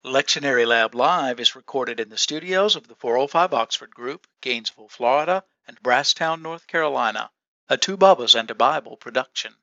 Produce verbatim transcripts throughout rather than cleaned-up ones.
Lectionary Lab Live is recorded in the studios of the four oh five Oxford Group, Gainesville, Florida, and Brasstown, North Carolina, a Two Bubbas and a Bible production.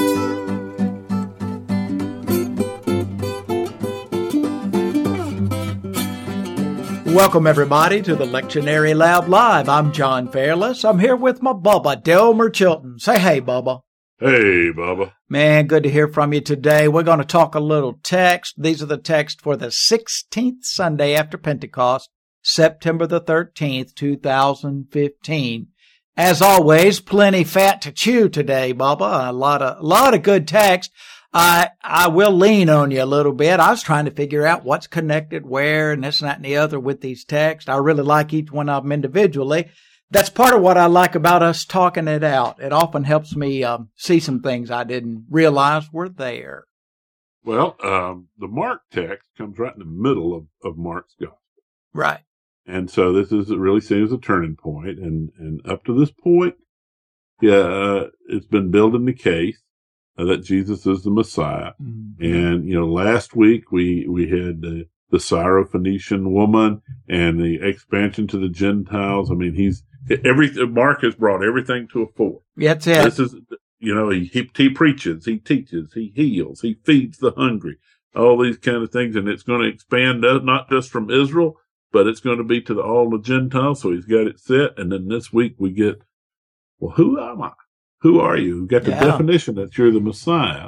Welcome, everybody, to the Lectionary Lab Live. I'm John Fairless. I'm here with my Bubba, Delmer Chilton. Say hey, Bubba. Hey, Bubba. Man, good to hear from you today. We're going to talk a little text. These are the texts for the sixteenth Sunday after Pentecost, September the thirteenth, two thousand fifteen. As always, plenty fat to chew today, Bubba. A lot of, a lot of good text. I, I will lean on you a little bit. I was trying to figure out what's connected where and this and that and the other with these texts. I really like each one of them individually. That's part of what I like about us talking it out. It often helps me um, see some things I didn't realize were there. Well, um, the Mark text comes right in the middle of, of Mark's gospel. Right. And so this is, it really seems a turning point. And, and up to this point, yeah, uh, it's been building the case uh, that Jesus is the Messiah. Mm-hmm. And, you know, last week we, we had the, the Syrophoenician woman and the expansion to the Gentiles. I mean, he's, Every Mark has brought everything to a fore. That's it. This is, you know, he, he he preaches, he teaches, he heals, he feeds the hungry, all these kind of things, and it's going to expand not just from Israel, but it's going to be to the, all the Gentiles. So he's got it set, and then this week we get, well, who am I? Who are you? We got the yeah. definition that you're the Messiah,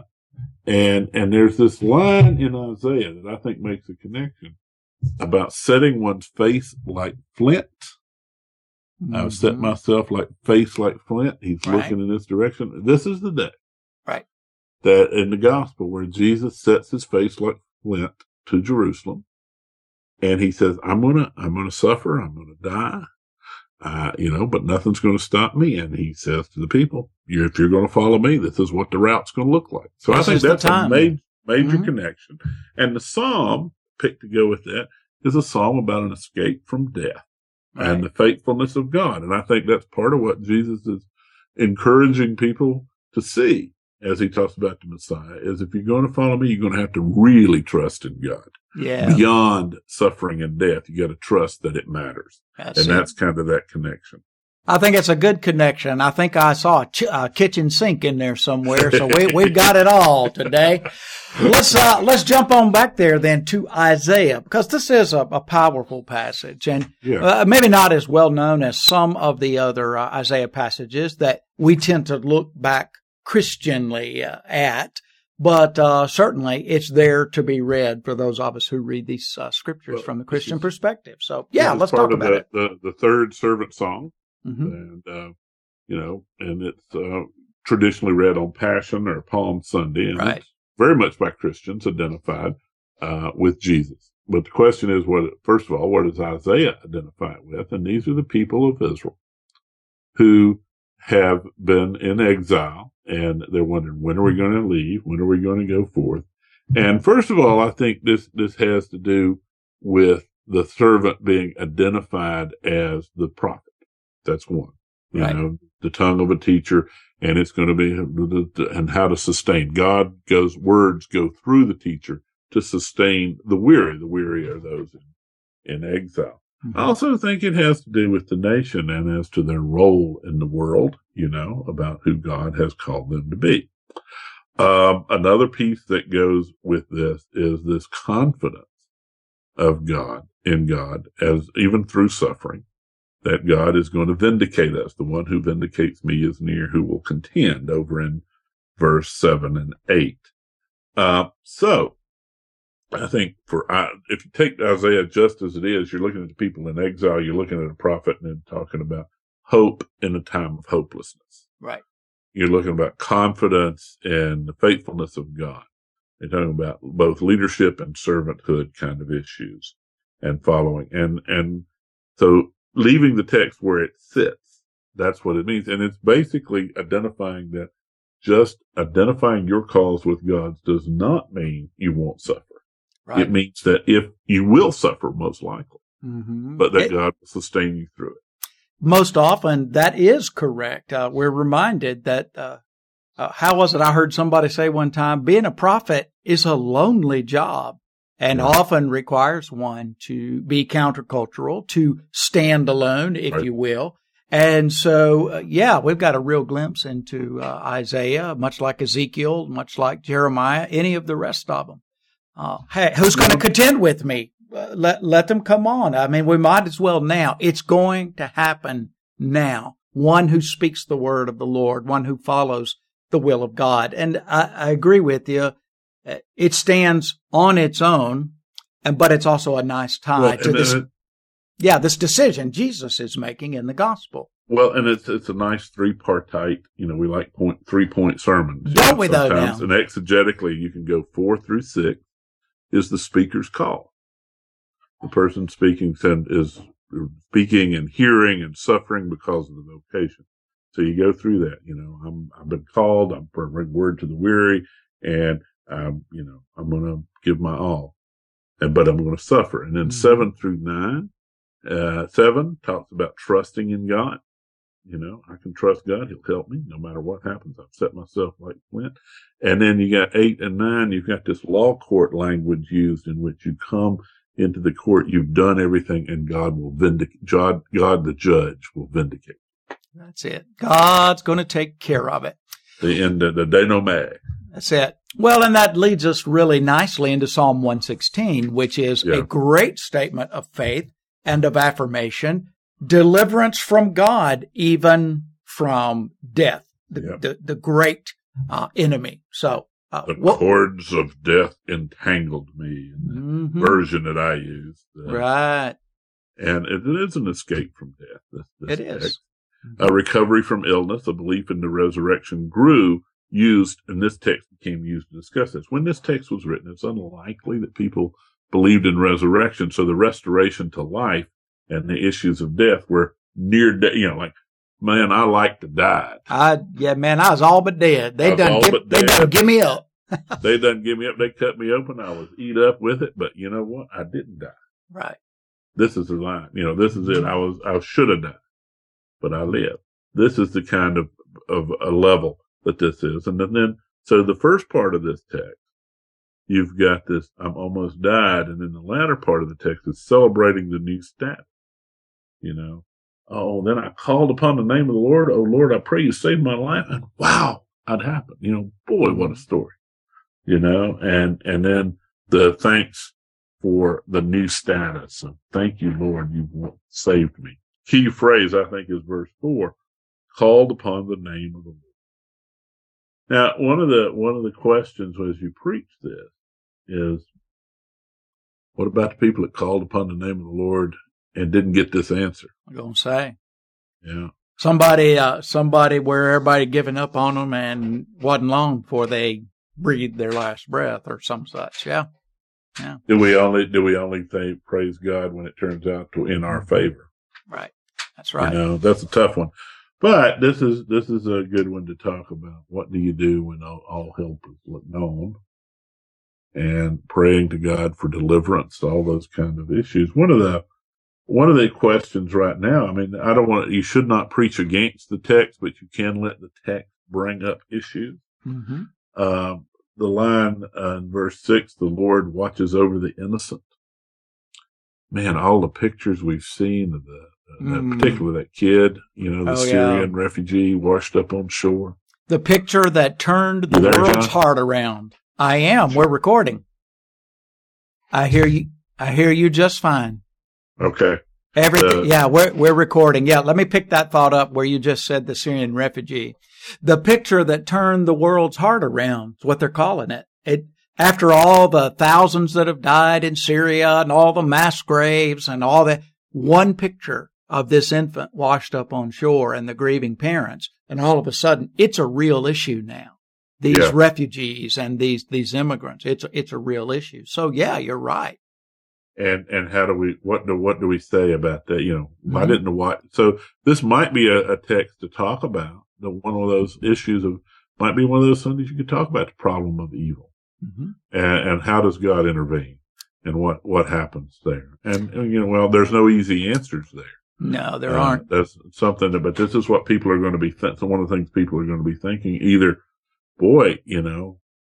and and there's this line in Isaiah that I think makes a connection about setting one's face like flint. Mm-hmm. I've set myself like face like flint. He's right. looking in this direction. This is the day. Right. That in the gospel where Jesus sets his face like flint to Jerusalem. And he says, I'm going to, I'm going to suffer. I'm going to die. Uh, you know, but nothing's going to stop me. And he says to the people, you're, if you're going to follow me, this is what the route's going to look like. So this I think that's a major, major mm-hmm. connection. And the Psalm picked to go with that is a Psalm about an escape from death. Right. And the faithfulness of God. And I think that's part of what Jesus is encouraging people to see as he talks about the Messiah is if you're going to follow me, you're going to have to really trust in God. Yeah. Beyond suffering and death, you got to trust that it matters. That's and it. That's kind of that connection. I think it's a good connection. I think I saw a, ch- a kitchen sink in there somewhere, so we we've got it all today. Let's uh, let's jump on back there then to Isaiah because this is a, a powerful passage and yeah. uh, maybe not as well known as some of the other uh, Isaiah passages that we tend to look back Christianly uh, at, but uh, certainly it's there to be read for those of us who read these uh, scriptures well, from the Christian is, perspective. So yeah, let's talk about the, it. The, the third servant song. Mm-hmm. And, uh, you know, and it's, uh, traditionally read on Passion or Palm Sunday. And right. it's very much by Christians identified, uh, with Jesus. But the question is, what, first of all, what does Isaiah identify it with? And these are the people of Israel who have been in exile and they're wondering, when are we going to leave? When are we going to go forth? And first of all, I think this, this has to do with the servant being identified as the prophet. That's one, you right. know, the tongue of a teacher, and it's going to be, and how to sustain. God goes, words go through the teacher to sustain the weary. The weary are those in, in exile. Mm-hmm. I also think it has to do with the nation and as to their role in the world, you know, about who God has called them to be. Um, another piece that goes with this is this confidence of God in God as even through suffering. That God is going to vindicate us. The one who vindicates me is near, who will contend, over in verse seven and eight. Uh, so I think for, uh, if you take Isaiah just as it is, you're looking at the people in exile, you're looking at a prophet and then talking about hope in a time of hopelessness. Right. You're looking about confidence and the faithfulness of God. You're talking about both leadership and servanthood kind of issues and following. And, and so, leaving the text where it sits, that's what it means. And it's basically identifying that just identifying your cause with God's does not mean you won't suffer. Right. It means that if you will suffer, most likely, mm-hmm. but that it, God will sustain you through it. Most often, that is correct. Uh, we're reminded that, uh, uh, how was it I heard somebody say one time, being a prophet is a lonely job. and Yeah. often requires one to be countercultural, to stand alone, if Right. you will. And so, uh, yeah, we've got a real glimpse into uh, Isaiah, much like Ezekiel, much like Jeremiah, any of the rest of them. Uh, hey, who's going to contend with me? Uh, let let them come on. I mean, we might as well now. It's going to happen now. One who speaks the word of the Lord, one who follows the will of God. And I, I agree with you. It stands on its own, and but it's also a nice tie Well, to and this. it- Yeah, this decision Jesus is making in the gospel. Well, and it's it's a nice three-partite, you know, we like point three-point sermons. you Don't know, we, though, sometimes. now? And exegetically, you can go four through six is the speaker's call. The person speaking said is speaking and hearing and suffering because of the vocation. So you go through that, you know, I'm, I've been called, I'm bringing word to the weary, and, um, you know, I'm going to give my all, and, but I'm going to suffer. And then Mhm. seven through nine, uh, seven talks about trusting in God. You know, I can trust God. He'll help me no matter what happens. I've set myself like flint. And then you got eight and nine, you've got this law court language used in which you come into the court, you've done everything, and God will vindicate, God, God the judge will vindicate. That's it. God's going to take care of it. The end of the denouement. That's it. Well, and that leads us really nicely into Psalm one sixteen, which is Yeah. a great statement of faith and of affirmation, deliverance from God, even from death, the, Yeah. the, the great uh, enemy. So, uh, The what, cords of death entangled me in the Mhm. version that I used. Uh, Right. And it, it is an escape from death. This, this It is. text. A recovery from illness, a belief in the resurrection grew, used, and this text became used to discuss this. When this text was written, it's unlikely that people believed in resurrection. So the restoration to life and the issues of death were near death. You know, like, man, I like to die. I, yeah, man, I was all but dead. I They was done, all give, but they dead. done give me up. They done give me up. They cut me open. I was eat up with it. But you know what? I didn't die. Right. This is the line. You know, this is it. I was, I should have died, but I lived. This is the kind of, of a level that this is. And then, so the first part of this text, you've got this, I'm almost died. And then the latter part of the text is celebrating the new status. You know, oh, then I called upon the name of the Lord. Oh, Lord, I pray you save my life. And wow, that happened. You know, boy, what a story, you know, and, and then the thanks for the new status. And thank you, Lord, you've saved me. Key phrase, I think, is verse four, called upon the name of the Lord. Now, one of the, one of the questions as you preach this is, what about the people that called upon the name of the Lord and didn't get this answer? I'm going to say. Yeah. Somebody, uh, somebody where everybody given up on them and wasn't long before they breathed their last breath or some such. Yeah. Yeah. Do we only, do we only think, praise God when it turns out to in our favor? Right. That's right. You know, that's a tough one. But this is, this is a good one to talk about. What do you do when all, all help is gone? And praying to God for deliverance, all those kind of issues. One of the, one of the questions right now, I mean, I don't want, you should not preach against the text, but you can let the text bring up issues. Mm-hmm. Um, the line uh, in verse six, the Lord watches over the innocent. Man, all the pictures we've seen of the, uh, that Mm. particularly that kid, you know, the Oh, yeah. Syrian refugee washed up on shore. The picture that turned the You there, world's John? heart around. I am. We're recording. I hear you. I hear you just fine. Okay. Everything. Uh, yeah, we're, we're recording. Yeah. Let me pick that thought up where you just said the Syrian refugee. The picture that turned the world's heart around is what they're calling it. It, after all the thousands that have died in Syria and all the mass graves and all that, one picture of this infant washed up on shore and the grieving parents. And all of a sudden, it's a real issue now. These Yeah. refugees and these, these immigrants, it's, it's a real issue. So yeah, you're right. And, and how do we, what do, what do we say about that? You know, why Mhm. didn't the what? So this might be a, a text to talk about the one of those issues of, might be one of those Sundays you could talk about the problem of evil Mm-hmm. and, and how does God intervene and what, what happens there? And, and, you know, well, there's no easy answers there. No, there Uh, aren't. That's something that, but this is what people are going to be, th- so one of the things people are going to be thinking either, boy, you know,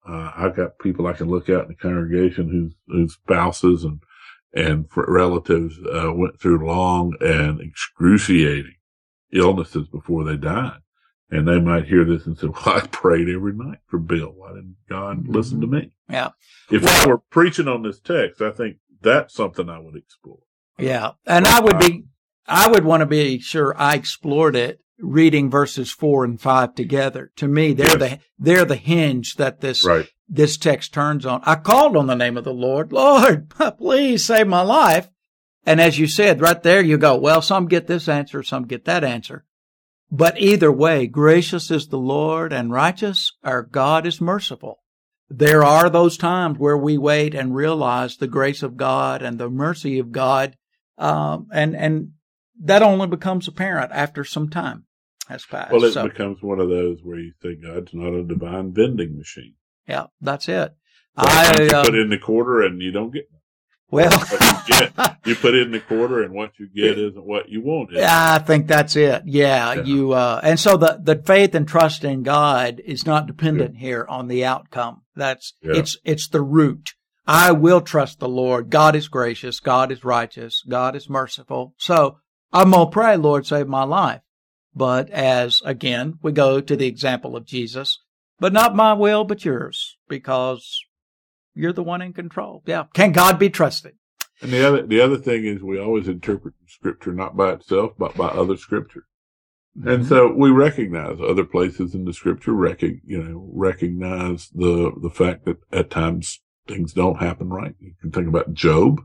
Uh, I've got people I can look at in the congregation whose, whose spouses and, and relatives, uh, went through long and excruciating illnesses before they died. And they might hear this and say, well, I prayed every night for Bill. Why didn't God mm-hmm. listen to me? Yeah. If well, I were preaching on this text, I think that's something I would explore. Yeah. And but I would I, be, I would want to be sure I explored it reading verses four and five together. To me, they're yes. the, they're the hinge that this, right. this text turns on. I called on the name of the Lord. Lord, please save my life. And as you said right there, you go, well, some get this answer, some get that answer. But either way, gracious is the Lord and righteous. Our God is merciful. There are those times where we wait and realize the grace of God and the mercy of God. Um, and, and that only becomes apparent after some time has passed. Well, it so, becomes one of those where you think God's not a divine vending machine. Yeah, that's it. I, you uh, put in the quarter and you don't get Well, you, get, you put in the quarter and what you get isn't what you wanted. Yeah, I think that's it. Yeah, yeah. you, uh, and so the, the faith and trust in God is not dependent yeah. here on the outcome. That's, yeah. it's, it's the root. I will trust the Lord. God is gracious. God is righteous. God is merciful. So I'm going to pray, Lord, save my life. But as again, we go to the example of Jesus, but not my will, but yours, because you're the one in control. Yeah. Can God be trusted? And the other, the other thing is we always interpret scripture not by itself, but by other scripture. Mm-hmm. And so we recognize other places in the scripture, rec- you know, recognize the, the fact that at times things don't happen right. You can think about Job,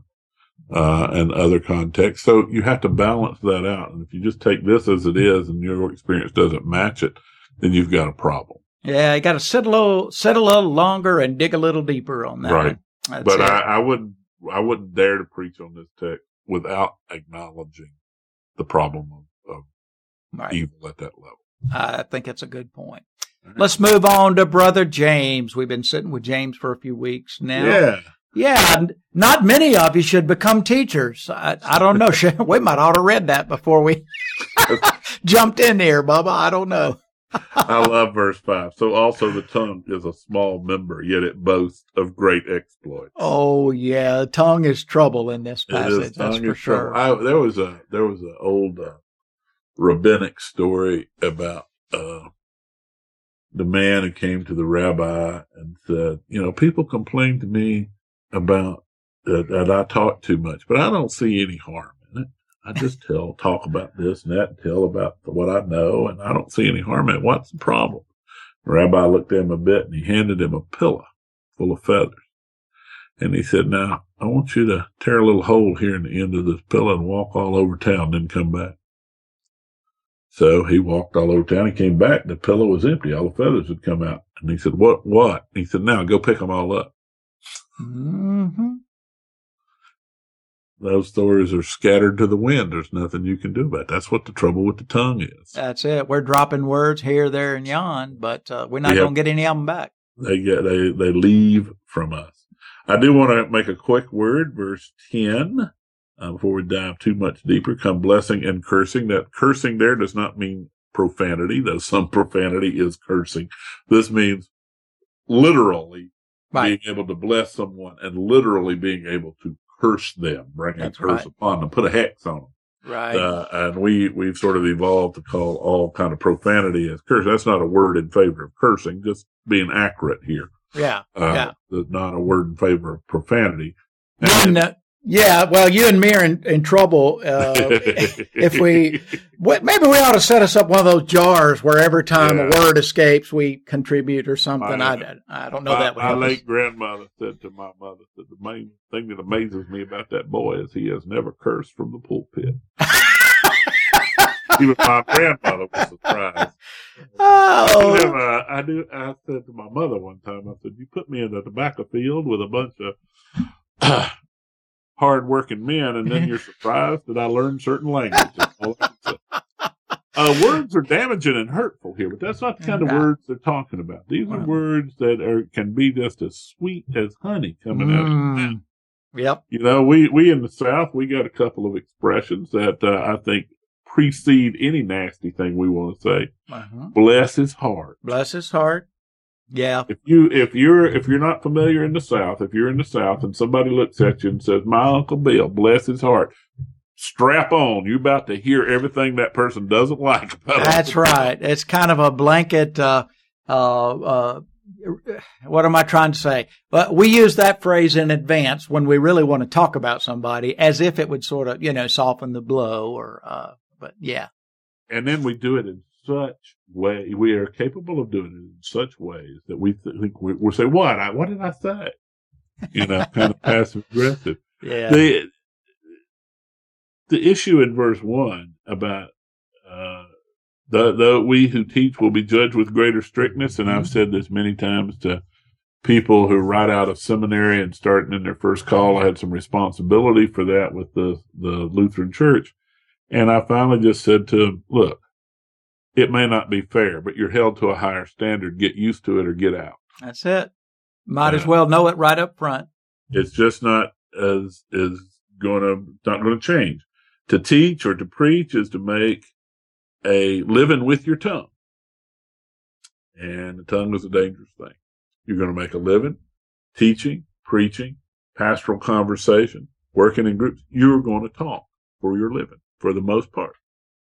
uh, and other contexts. So you have to balance that out. And if you just take this as it is and your experience doesn't match it, then you've got a problem. Yeah, you got to sit a little, sit a little longer and dig a little deeper on that. Right. That's but it. I, I wouldn't, I wouldn't dare to preach on this text without acknowledging the problem of, of right. evil at that level. I think it's a good point. Right. Let's move on to Brother James. We've been sitting with James for a few weeks now. Yeah. Yeah, not many of you should become teachers. I, I don't know. We might ought to read that before we jumped in here, Bubba. I don't know. I love verse five. So also the tongue is a small member, yet it boasts of great exploits. Oh yeah, the tongue is trouble in this passage. That's for sure. I, there was a there was an old uh, rabbinic story about uh, the man who came to the rabbi and said, "You know, people complain to me about that, that I talk too much, but I don't see any harm in it. I just tell, talk about this and that, and tell about what I know, and I don't see any harm in it. What's the problem?" The rabbi looked at him a bit and he handed him a pillow full of feathers. And he said, "Now, I want you to tear a little hole here in the end of this pillow and walk all over town, then come back." So he walked all over town. He came back. The pillow was empty. All the feathers had come out. And he said, what, what? And he said, "Now go pick them all up." Mm-hmm. Those stories are scattered to the wind. There's nothing you can do about it. That's what the trouble with the tongue is. That's it. We're dropping words here, there, and yon, but uh, we're not we going to get any of them back. They get they they leave from us. I do want to make a quick word, verse ten, uh, before we dive too much deeper. Come blessing and cursing. That cursing there does not mean profanity, though some profanity is cursing. This means literally right. being able to bless someone and literally being able to curse them, bring a curse right. upon them, put a hex on them. Right. Uh, and we, we've sort of evolved to call all kind of profanity as curse. That's not a word in favor of cursing, just being accurate here. Yeah. Uh, yeah. That's not a word in favor of profanity. And, uh, yeah. Well, you and me are in, in trouble. Uh, if we, maybe we ought to set us up one of those jars where every time yeah. a word escapes, we contribute or something. My, I, I don't know my, that would My late us. grandmother said to my mother that the main thing that amazes me about that boy is he has never cursed from the pulpit. Even my grandmother was surprised. Oh. I, never, I, do, I said to my mother one time, I said, "You put me in a tobacco field with a bunch of uh, hard-working men, and then you're surprised that I learned certain languages." uh, words are damaging and hurtful here, but that's not the kind of words they're talking about. These are words that are can be just as sweet as honey coming mm. out of your mouth. Yep. You know, we, we in the South, we got a couple of expressions that uh, I think precede any nasty thing we want to say. Uh-huh. Bless his heart. Bless his heart. Yeah. If you if you're if you're not familiar in the South, if you're in the South and somebody looks at you and says, "My Uncle Bill, bless his heart," strap on. You're about to hear everything that person doesn't like about That's Uncle right. Bill. It's kind of a blanket. Uh, uh, uh, what am I trying to say? But we use that phrase in advance when we really want to talk about somebody, as if it would sort of, you know, soften the blow. Or, uh, but yeah. And then we do it in such way. We are capable of doing it in such ways that we think we, we say, "What? I, what did I say?" You know, kind of passive aggressive. Yeah. The the issue in verse one about uh, the the we who teach will be judged with greater strictness, and I've said this many times to people who are right out of seminary and starting in their first call. I had some responsibility for that with the the Lutheran Church, and I finally just said to them, "Look, it may not be fair, but you're held to a higher standard. Get used to it or get out." That's it. Might Uh, as well know it right up front. It's just not as is going to not going to change. To teach or to preach is to make a living with your tongue, and the tongue is a dangerous thing. You're going to make a living teaching, preaching, pastoral conversation, working in groups. You're going to talk for your living for the most part.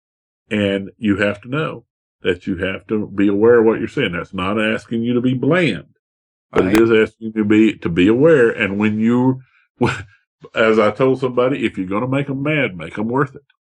And you have to know that you have to be aware of what you're saying. That's not asking you to be bland, but Right. it is asking you to be, to be aware. And when you, as I told somebody, if you're going to make them mad, make them worth it.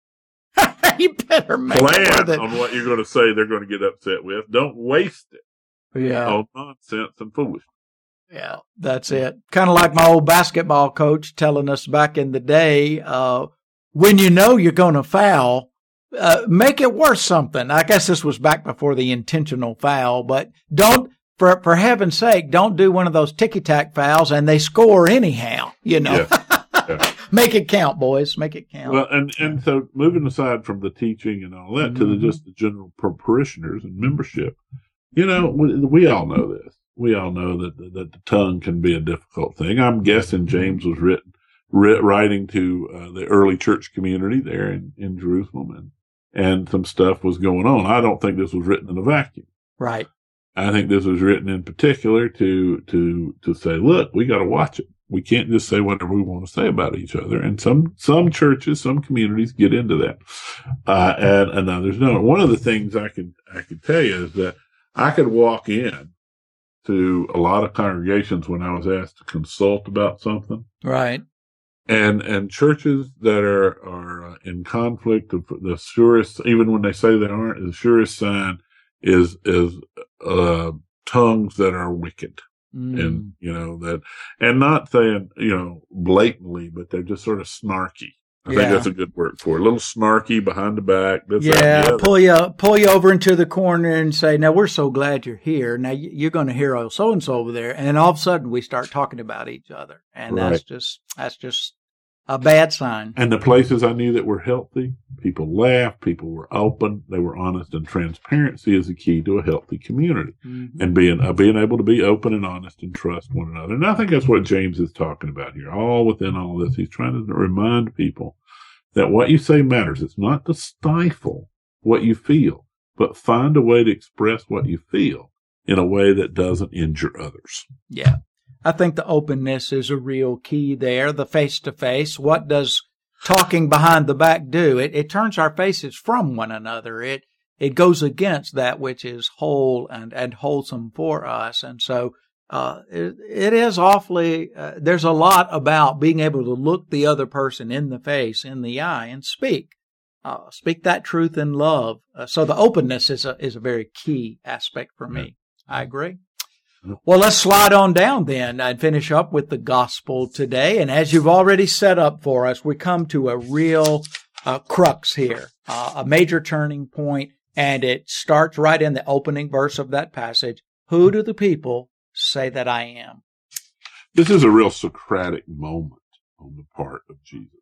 You better make it Plan worth it. on what you're going to say they're going to get upset with. Don't waste it Yeah. on nonsense and foolishness. Yeah, that's it. Kind of like my old basketball coach telling us back in the day, uh, when you know you're going to foul, uh, make it worth something. I guess this was back before the intentional foul, but don't, for, for heaven's sake, don't do one of those ticky-tack fouls and they score anyhow, you know. Yeah. Yeah. Make it count, boys. Make it count. Well, and, and so moving aside from the teaching and all that Mm-hmm. to the, just the general parishioners and membership, you know, we, we all know this. We all know that, that the tongue can be a difficult thing. I'm guessing James was written, writ, writing to uh, the early church community there in, in Jerusalem, and, and some stuff was going on. I don't think this was written in a vacuum. Right. I think this was written in particular to, to, to say, look, we got to watch it. We can't just say whatever we want to say about each other. And some, some churches, some communities get into that. Uh, and, and others don't. One of the things I could, I could tell you is that I could walk in to a lot of congregations when I was asked to consult about something. Right. And, and churches that are, are uh, in conflict, the surest, even when they say they aren't, the surest sign is, is, uh, tongues that are wicked. Mm. And, you know, that, and not saying, you know, blatantly, but they're just sort of snarky. I Yeah. think that's a good word for it. A little snarky behind the back. This, that, and Yeah, the other. pull you pull you over into the corner and say, "Now we're so glad you're here. Now you- you're going to hear oh so and so over there," and all of a sudden we start talking about each other, and Right. that's just that's just a bad sign. And the places I knew that were healthy, people laughed, people were open, they were honest, and transparency is the key to a healthy community. Mm-hmm. And being uh, being able to be open and honest and trust one another. And I think that's what James is talking about here. All within all this, he's trying to remind people that what you say matters. It's not to stifle what you feel, but find a way to express what you feel in a way that doesn't injure others. Yeah. I think the openness is a real key there. The face to face. What does talking behind the back do? It, it turns our faces from one another. It, it goes against that which is whole and, and wholesome for us. And so, uh, it, it is awfully, uh, there's a lot about being able to look the other person in the face, in the eye, and speak, uh, speak that truth in love. Uh, so the openness is a, is a very key aspect for me. I agree. Well, let's slide on down then and finish up with the gospel today. And as you've already set up for us, we come to a real uh, crux here, uh, a major turning point, and it starts right in the opening verse of that passage. Who do the people say that I am? This is a real Socratic moment on the part of Jesus.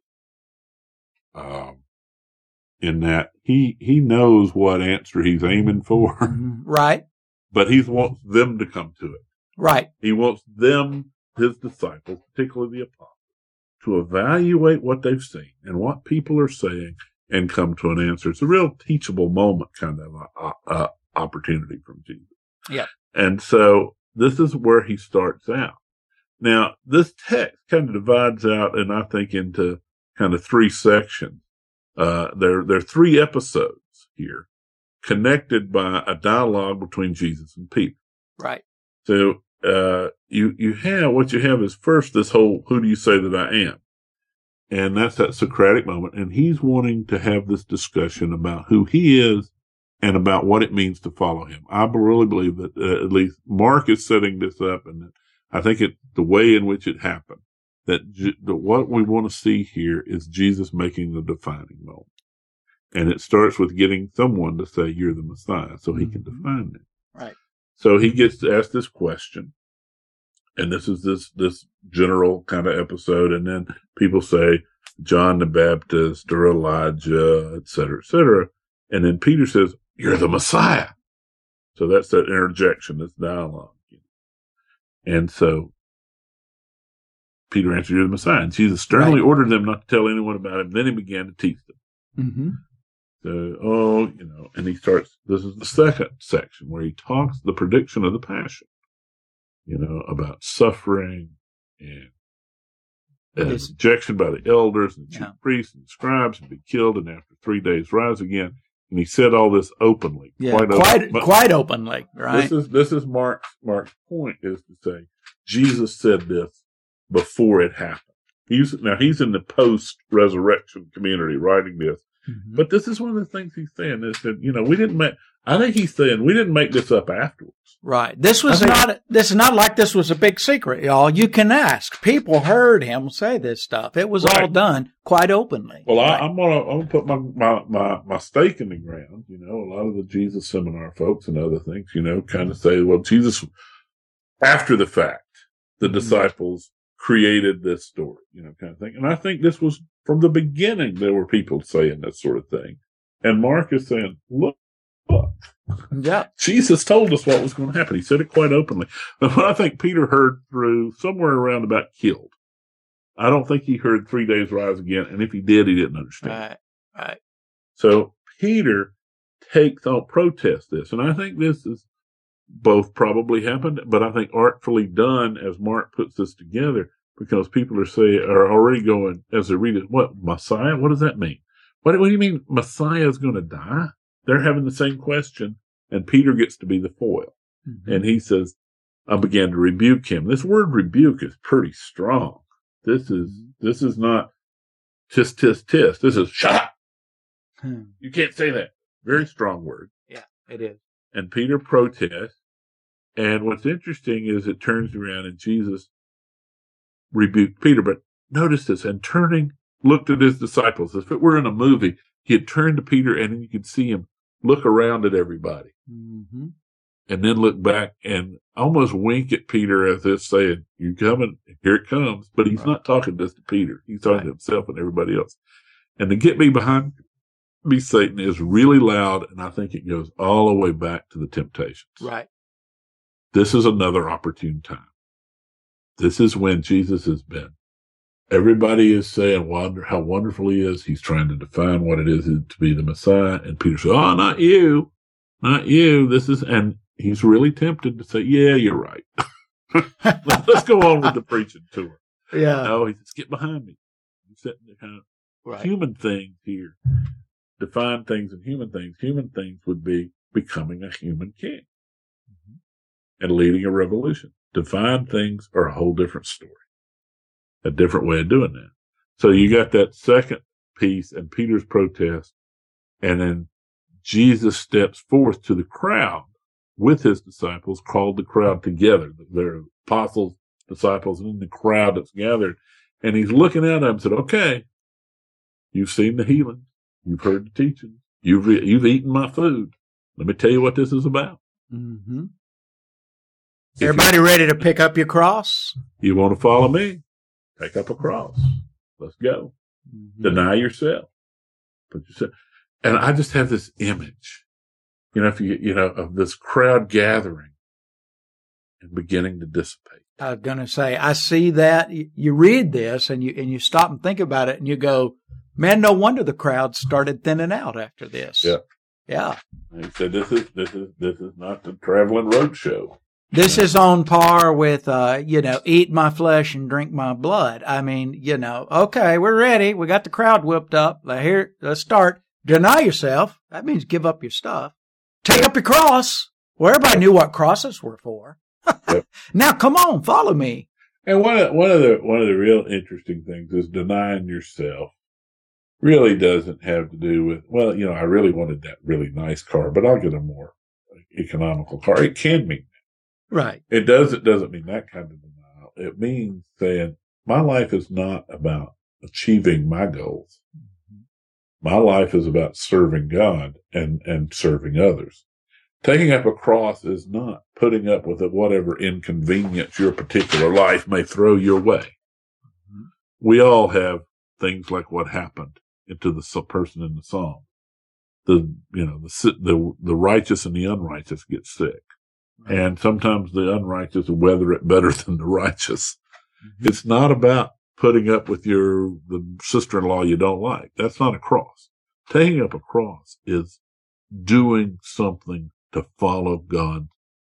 Um, in that he, he knows what answer he's aiming for, Right, but he wants them to come to it. right. He wants them, his disciples, particularly the apostles, to evaluate what they've seen and what people are saying and come to an answer. It's a real teachable moment kind of uh, uh, opportunity from Jesus. Yeah. And so this is where he starts out. Now, this text kind of divides out, and I think into kind of three sections. Uh, there, there are three episodes here connected by a dialogue between Jesus and Peter. Right. So, uh, you, you have, what you have is first this whole, who do you say that I am? And that's that Socratic moment. And he's wanting to have this discussion about who he is and about what it means to follow him. I really believe that uh, at least Mark is setting this up, and I think it, the way in which it happened, that, G- that what we want to see here is Jesus making the defining moment. And it starts with getting someone to say, you're the Messiah, so he can define it. Right. So he gets to ask this question. And this is this, this general kind of episode. And then people say John the Baptist or Elijah, et cetera, et cetera. And then Peter says, you're the Messiah. So that's that interjection, this dialogue. And so Peter answered, you're the Messiah. And Jesus sternly right. ordered them not to tell anyone about him. Then he began to teach them. Mm-hmm. So, oh, you know, and he starts, this is the second section where he talks the prediction of the passion, you know, about suffering and, and yes. rejection by the elders and the chief yeah. priests and scribes and be killed, and after three days rise again. And he said all this openly, yeah, quite, quite, open, quite openly, right? This is this is Mark's Mark's point, is to say Jesus said this before it happened. He's now he's in the post-resurrection community writing this, mm-hmm. but this is one of the things he's saying is that, you know, we didn't make. I think he's saying we didn't make this up afterwards. Right. This was think, not. This is not like this was a big secret, y'all. You can ask. People heard him say this stuff. It was right. all done quite openly. Well, right. I, I'm gonna I'm gonna put my, my my my stake in the ground. You know, a lot of the Jesus Seminar folks and other things, you know, kind of say, well, Jesus, after the fact, the mm-hmm. disciples created this story, you know, kind of thing. And I think this was from the beginning. There were people saying that sort of thing, and Mark is saying, look. Look, yeah. Jesus told us what was going to happen. He said it quite openly. But what I think Peter heard through somewhere around about killed. I don't think he heard three days rise again. And if he did, he didn't understand. Right. Right. So Peter takes on protest this. And I think this is both probably happened, but I think artfully done as Mark puts this together, because people are saying, are already going as they read it, what, Messiah? What does that mean? What, what do you mean Messiah is going to die? They're having the same question, and Peter gets to be the foil. Mm-hmm. And he says, I began to rebuke him. This word rebuke is pretty strong. This is, this is not tisk, tisk, tisk. This is shut up. Hmm. You can't say that. Very strong word. Yeah, it is. And Peter protests. And what's interesting is it turns around and Jesus rebuked Peter. But notice this, and turning, looked at his disciples. If it were in a movie, he had turned to Peter, and then you could see him look around at everybody, mm-hmm. and then look back and almost wink at Peter as if saying, "You coming? Here it comes." But he's right. not talking just to Peter; he's talking right. to himself and everybody else. And to get me behind me, Satan, is really loud, and I think it goes all the way back to the temptations. Right. This is another opportune time. This is when Jesus has been. Everybody is saying wonder how wonderful he is. He's trying to define what it is to be the Messiah. And Peter says, oh, not you, not you. This is, and he's really tempted to say, yeah, you're right. Let's go on with the preaching tour. Yeah. No, he says, get behind me. He's setting the kind of right. human things here. Define things and human things. Human things would be becoming a human king mm-hmm. and leading a revolution. Divine things are a whole different story. A different way of doing that. So you got that second piece and Peter's protest, and then Jesus steps forth to the crowd with his disciples, called the crowd together. Their apostles, disciples, and then the crowd that's gathered. And he's looking at them and said, okay, you've seen the healing. You've heard the teaching. You've, you've eaten my food. Let me tell you what this is about. Mm-hmm. Everybody ready to pick up your cross? You want to follow me? Take up a cross. Let's go. Mm-hmm. Deny yourself. Put yourself. And I just have this image, you know, if you, you know, of this crowd gathering and beginning to dissipate. I was going to say, I see that. You read this and you, and you stop and think about it and you go, man, no wonder the crowd started thinning out after this. Yeah. Yeah. And he said, this is, this is, this is not the traveling road show. This is on par with, uh, you know, eat my flesh and drink my blood. I mean, you know, okay, we're ready. We got the crowd whipped up. Here, let's start. Deny yourself. That means give up your stuff. Take up your cross. Well, everybody knew what crosses were for. Yep. Now, come on, follow me. And one of, one of the, one of the real interesting things is denying yourself really doesn't have to do with, well, you know, I really wanted that really nice car, but I'll get a more economical car. It can mean that. Right. It does, it doesn't mean that kind of denial. It means saying, my life is not about achieving my goals. Mm-hmm. My life is about serving God and, and serving others. Taking up a cross is not putting up with whatever inconvenience your particular life may throw your way. Mm-hmm. We all have things like what happened to the person in the psalm. The, you know, the, the, the righteous and the unrighteous get sick. Right. And sometimes the unrighteous weather it better than the righteous. Mm-hmm. It's not about putting up with your, the sister-in-law you don't like. That's not a cross. Taking up a cross is doing something to follow God's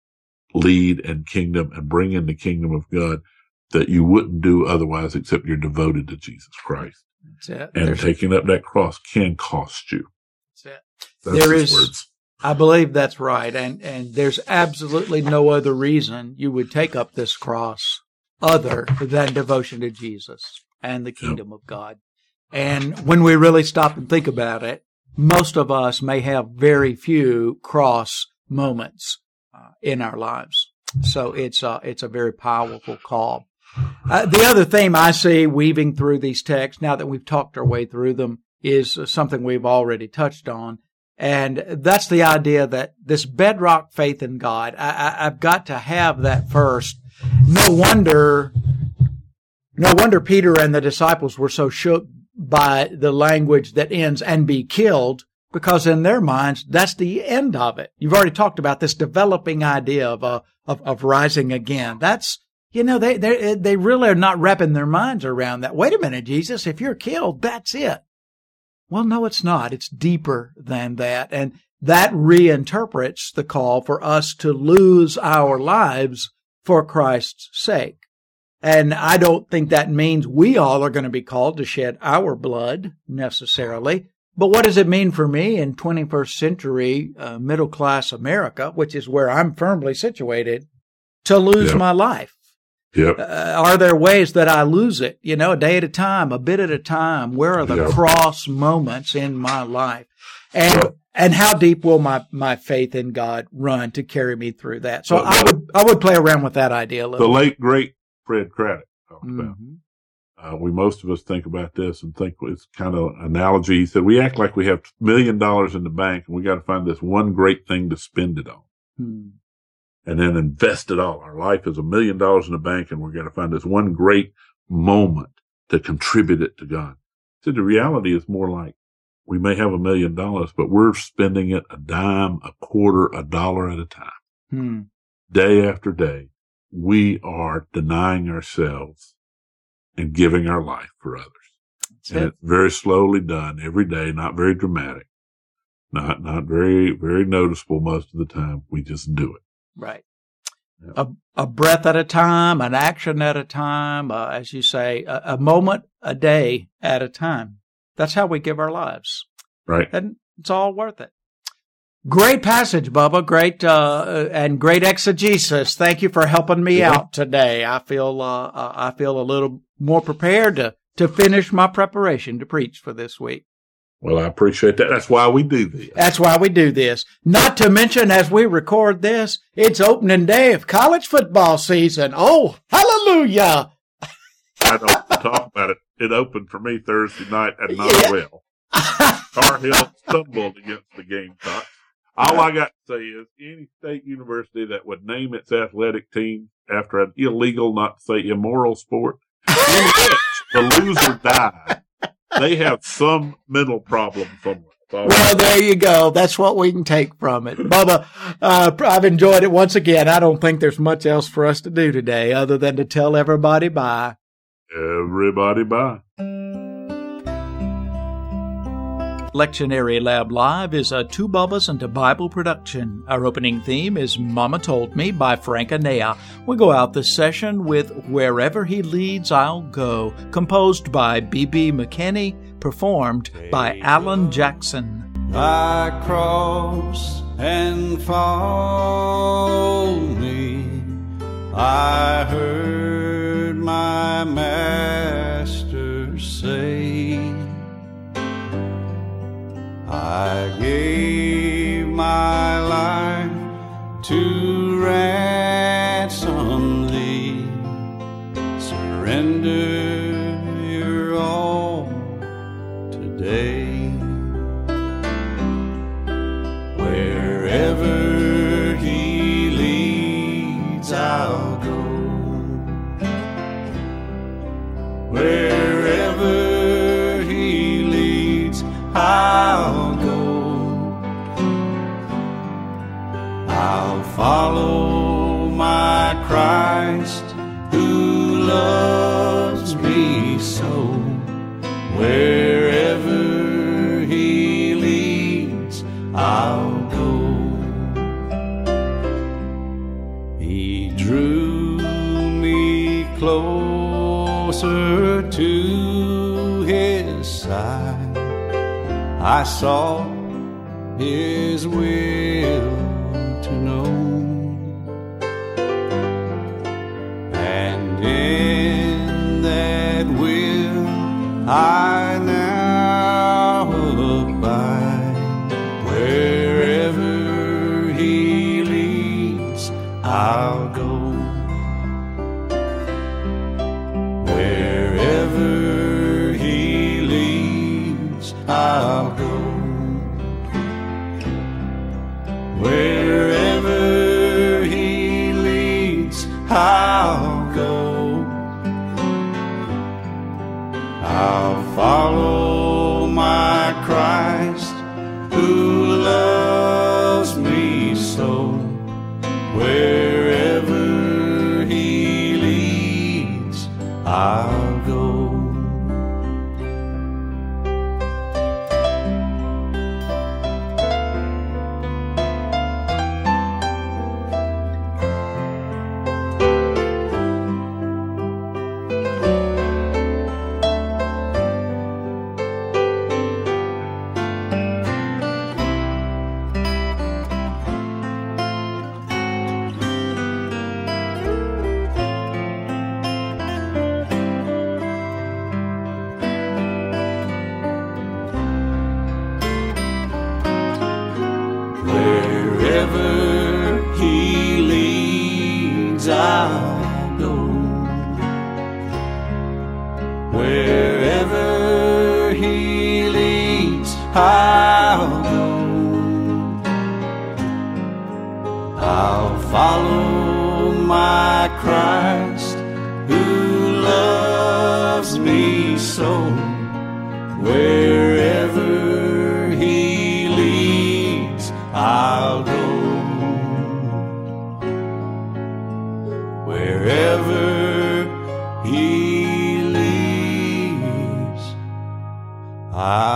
lead and kingdom and bring in the kingdom of God that you wouldn't do otherwise, except you're devoted to Jesus Christ. That's it. And There's taking up that cross can cost you. That's it. That's there his is, words. I believe that's right. And, and there's absolutely no other reason you would take up this cross other than devotion to Jesus and the kingdom yep. of God. And when we really stop and think about it, most of us may have very few cross moments uh, in our lives. So it's a, it's a very powerful call. Uh, the other theme I see weaving through these texts, now that we've talked our way through them, is something we've already touched on. And that's the idea that this bedrock faith in God, I, I, I've got to have that first. No wonder, no wonder Peter and the disciples were so shook by the language that ends and be killed, because in their minds, that's the end of it. You've already talked about this developing idea of, uh, of, of rising again. That's, you know, they, they, they really are not wrapping their minds around that. Wait a minute, Jesus, if you're killed, that's it. Well, no, it's not. It's deeper than that. And that reinterprets the call for us to lose our lives for Christ's sake. And I don't think that means we all are going to be called to shed our blood necessarily. But what does it mean for me in twenty-first century uh, middle-class America, which is where I'm firmly situated, to lose yep. my life? Yep. Uh, are there ways that I lose it? You know, a day at a time, a bit at a time. Where are the yep. cross moments in my life? And yep. and how deep will my, my faith in God run to carry me through that? So well, I would I would play around with that idea a little. The late great Fred Craddock talked mm-hmm. about. Uh, we most of us think about this and think it's kind of an analogy. He said we act like we have a million dollars in the bank and we got to find this one great thing to spend it on. Hmm. And then invest it all. Our life is a million dollars in the bank and we're going to find this one great moment to contribute it to God. So the reality is more like we may have a million dollars, but we're spending it a dime, a quarter, a dollar at a time. Hmm. Day after day, we are denying ourselves and giving our life for others. That's and it. It's very slowly done every day, not very dramatic, not, not very, very noticeable most of the time. We just do it. Right. Yeah. A, a breath at a time, an action at a time, uh, as you say, a, a moment a day at a time. That's how we give our lives. Right. And it's all worth it. Great passage, Bubba. Great, uh, and great exegesis. Thank you for helping me yeah. out today. I feel, uh, I feel a little more prepared to, to finish my preparation to preach for this week. Well, I appreciate that. That's why we do this. That's why we do this. Not to mention, as we record this, it's opening day of college football season. Oh, hallelujah. I don't talk about it. It opened for me Thursday night and not yeah. well. Tar Heel stumbled against the Gamecocks. All I got to say is any state university that would name its athletic team after an illegal, not to say immoral sport, in which the loser died, they have some mental problem somewhere. Well, there you go. That's what we can take from it. Bubba, uh, I've enjoyed it once again. I don't think there's much else for us to do today other than to tell everybody bye. Everybody bye. Lectionary Lab Live is a Two Bubbas and a Bible production. Our opening theme is Mama Told Me by Frank Anea. We go out this session with Wherever He Leads, I'll Go, composed by B B McKinney, performed by Alan Jackson. Thy cross and follow me, I heard my Master say, I gave my life to ransom thee, surrender your all today. Wherever He leads, I'll go. Wherever He leads, I'll go. I'll follow my Christ who loves me so. Wherever He leads, I'll go. He drew me closer to His side. I sought His will to know, and in that will I now abide. Wherever He leads, I'll go. Wherever He leads, I'll go. Wherever He leads, I'll go. I'll follow my Christ who loves me so. Wherever He leads, I'll go. Wherever He leads, I'll go. Wherever He leads, I'll go. I'll follow my Christ who loves me so. Wherever He leads, I'll go. Wherever He leads, I'll